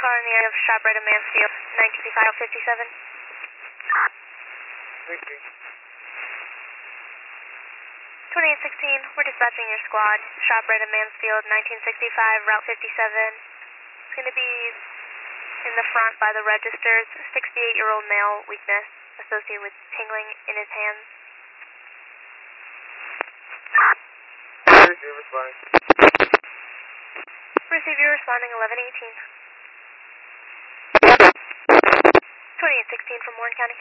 car in the area of ShopRite and Mansfield, 95557. Thank you. 2816, we're dispatching your squad, ShopRite and Mansfield, 1965, Route 57. It's going to be in the front by the registers, 68-year-old male, weakness associated with tingling in his hands. Receive responding. Receive, you're responding 1118. 2816 from Warren County.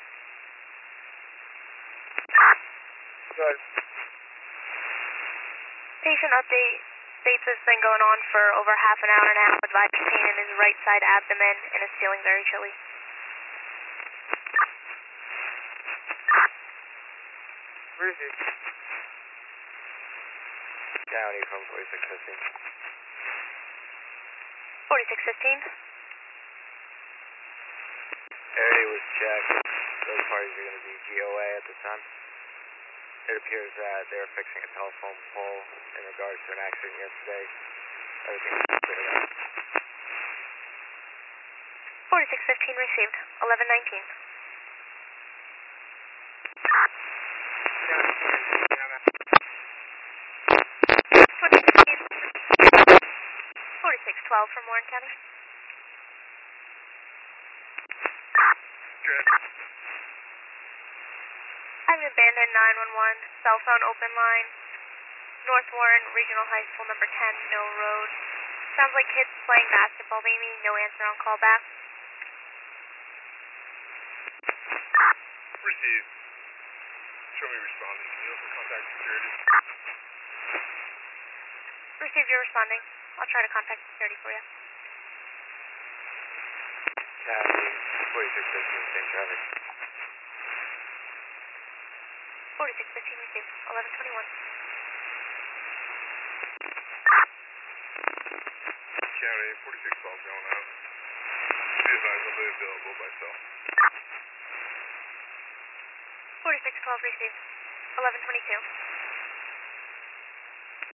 Good. Patient update states this has been going on for over half an hour now with vital pain in his right side abdomen and is feeling very chilly. Receive. County from 4615. 4615. Area was checked. Those parties are going to be GOA at the time. It appears that they're fixing a telephone pole in regards to an accident yesterday. Everything is cleared up. 4615 received, 1119. 4612 from Warren County. Good. I have an abandoned 911 cell phone open line, North Warren Regional High School, number 10, Mill Road. Sounds like kids playing basketball, maybe. No answer on callback. Receive. Show me responding. Can you also contact security? Receive, you're responding. I'll try to contact security for you. County 4615, same traffic. 4615 received, 1121. County 4612 going out. Be advised I'll be available by cell. 4612 received, 1122.